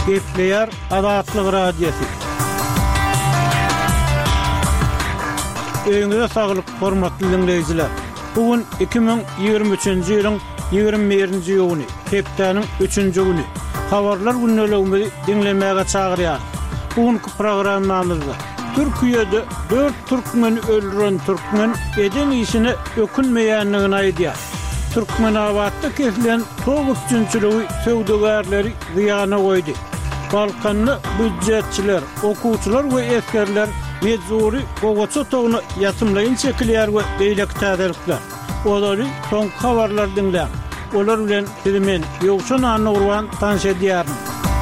Gepleyer Adatlyk radiosu. Öňüňizde saglyk, hormatly dinleýijiler. Bugün 2023-nji ýylyň 21-nji ýyly, hepdeniň 3-nji güni. Habarlar günnäligini dinlemäge çagyrýar. Bugünkü programmamyzda Türkiýede 4 türkmen öldüren türkmen eden işine ökünmeýänligini aýdýar. Türkmenawatda kesilen toğut üçinçiligi söwdegärleri ziýana goýdy. Balkanly büdjetçiler, okuwçylar we eskerler mezuri gogaça toğunu ýatymlaýyn çekilýär we beýlek täzelikler. Olary soň habarlar dinlän. Olar bilen men ýogşan anyny urwan tanış edýärmi.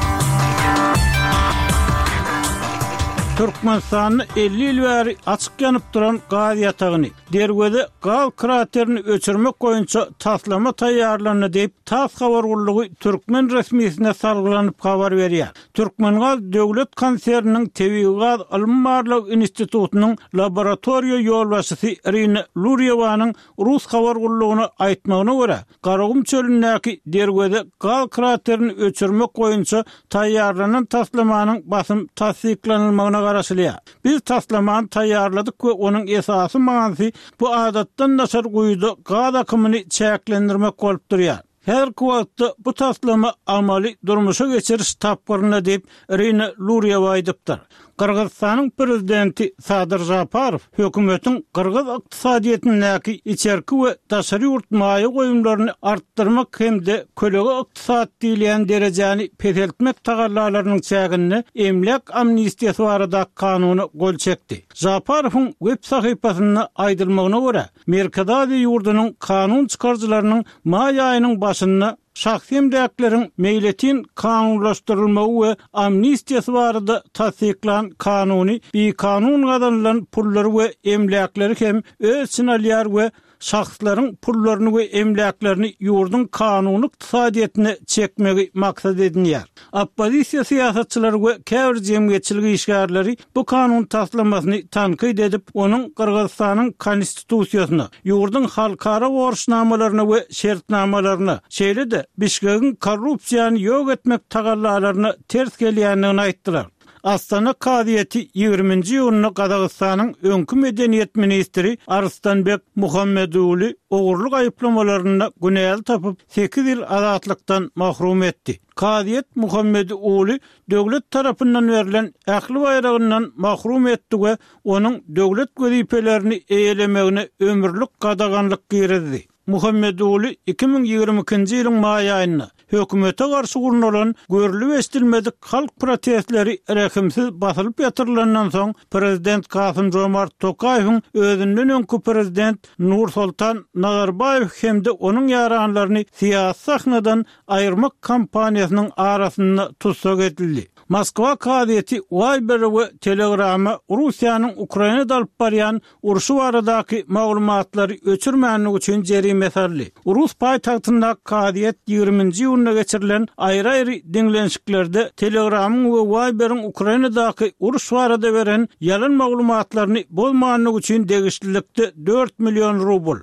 Türkmenistanyny 50 ýyl bäri açyk ýanyp duran gaz ýatagyny derwede gaz kraterini öçürmek goýunça taslama taýýarlanyny diýip TASS habargullygy Türkmen resmiýetine salgylanyp habar berýär. Türkmen gaz döwlet konserniniň Tebii gaz Alymbarlyk institutunyň laboratoriýa ýolbaşçysy Irina Luriyewanyň Rus habargullygyna aýtmagyna görä, Garagum çölündäki derwede gaz kraterini öçürmek goýunça taýýarlanan taslamanyň basym tasdiklanylmagyna garaşylýar. Biz taslamany taýýarladyk we onuň esasy maňasy bu adatdan nasar goýuda gaz akymyny çäklendirmek bolup durýar. Her wagtda bu taslama amaly durmuşa geçiriş tapgyryna diýip Irina Luriyewa aýdypdyr. Kırgızstanyň prezidenti Sadyr Japarow hökümetiň Kırgız ykdysadyetindäki içerki we daşary ýurtmaýy goýumlaryny artdyrmak hemde kölege ykdysat diýilen derejäni peseltmek tagallalarynyň çägini emlek amnistiýasy barada kanuny gol çekdi. Japarowyň web sahypasyna aýdylmagyna görä, Merkadazy ýurdunyň kanun çykarjylarynyň maý aýynyň başynda şahsy emleklerin meýletin kanunlaşdyrylmagy we amnistiýasy barada tasdiklan kanuny bir kanun gadanylan pullary we emlekleri hem öz sinalýar we şahslaryň pullaryny we emleklerini ýurdun kanuny ykdysadyetine çekmegi maksat edilýär. Oppozisiýa siýasatçylary we käbir jemgyýetçilik işgärleri bu kanun taslamasyny tanqid edip, onuň Kırgızstanyň konstitusiýasyna, ýurdun halkara borçnamalaryna we şertnamalaryna, şeýle-de Bişkegiň korrupsiýany ýok etmek tagallalaryna ters gelýänligini aýtdylar. Astana Kadyýeti 20-nji ýylyny Gazagystanyň öňkü medeniýet ministri Arslanbek Muhammedoğlu ogurluk aýyplamalaryna günäl tapyp 8 ýyl azatlykdan mahrum etdi. Kadyýet Muhammedoğlu döwlet tarapyndan berilen ähli bayragyndan mahrum etdi we onuň döwlet gözipelerini eýelemegine ömürlük gadaganlyk girdi. Muhammedoğlu 2022-nji ýylyň maý aýynda hökümete garşy gurulan görülip estilmedik halk protestleri rekimsiz basylyp ýatyrylandan soň prezident Kasym Jomart Tokaýewiň özünden öňkü prezident Nursultan Nazarbayew hemde onuň ýaranlaryny siýasy sahnadan aýyrmak kampaniýasynyň arasynda tutsak edildi. Moskwa Kadyýeti Viber we Telegram'a Russiýanyň Ukrainada alyp barýan uruşy baradaky maglumatlary öçürmänligi üçin jerime saldy. Rus paýtagtynda Kadyýet 20-nji ýylyna geçirilen aýry-aýry diňlenşiklerde Telegram'yň we Viber'iň Ukrainadaky uruş barada beren ýalan maglumatlaryny bolmaganlygy üçin degişlilikde 4 milyon rubl,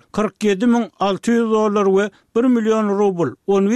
$47.600 we 1 milyon rubl,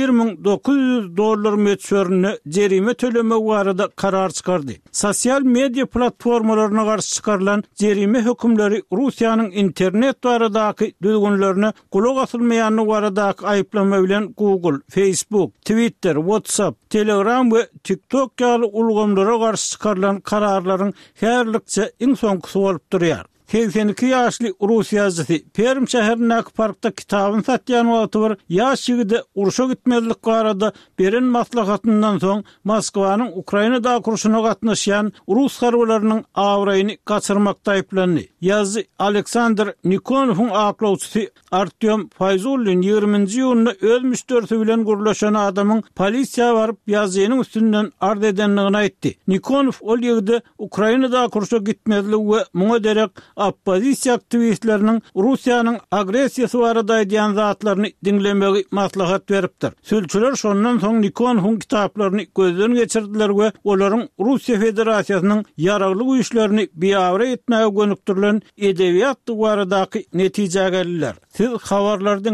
$11.900 meçhörüne jerime tölemek barada karar çykardy. Sosial media platformalaryna garşy çykarylan jerime hökümleri Russiýanyň internet baradaky düzgünlerine kulak asylmaýanlygy baradaky aýyplama bilen Google, Facebook, Twitter, WhatsApp, Telegram we TikTok ýaly ulgamlara garşy çykarylan kararlaryň herlikçe iň soňky bolup durýar. 82 ýaşly Rus ýazgysy Perm şäherindäki parkda kitabyny satýan wagty bir ýaş ýigide uruşa gitmezlik barada beren maslahatyndan soň Moskwanyň Ukrainada kurşuna gatnaşýan Rus harbylarynyň awraýyny gaçyrmakda aýplandy. Ýazgy Aleksandr Nikonowyň aklawçysy Artyom Fayzullin 20-nji ýylyna öz müşterisi bilen gurlaşan adamyň polisiýa baryp ýazgynyň üstünden ard edenligini aýtdy. Nikonow ol ýerde Ukrainada kurşa gitmezlik we muňa derek oppozisiýa aktivistleriniň Russiýanyň agresiýasy barada aýdýan zatlaryny dinlemegi maslahat beripdir. Sülçüler şondan soň Nikonowyň kitaplaryny gözden geçirdiler we olaryň Russiýa Federasiýasynyň ýaragly güýçlerini biýawra etmäge gönükdirilen edebiýat baradaky netije geldiler. Siz habarlardan